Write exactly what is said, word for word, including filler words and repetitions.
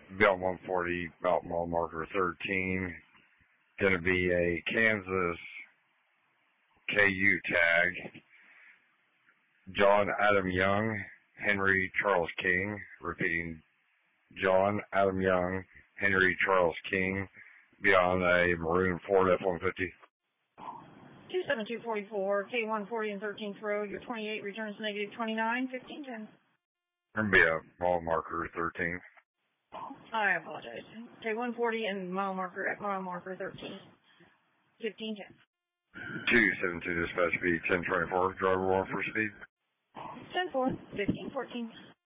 Beyond one forty, about mile marker thirteen. Going to be a Kansas K U tag. John Adam Young, Henry Charles King. Repeating, John Adam Young, Henry Charles King. Beyond a maroon Ford F one fifty. two seven two four four, K one forty and thirteenth Road. Your twenty-eight returns negative twenty-nine, fifteen ten. Going to be a mile marker thirteen. I apologize. K one forty and mile marker at mile marker thirteen, fifteen ten. two seven two dispatch speed ten twenty-four. Driver one for speed. ten four, fifteen fourteen.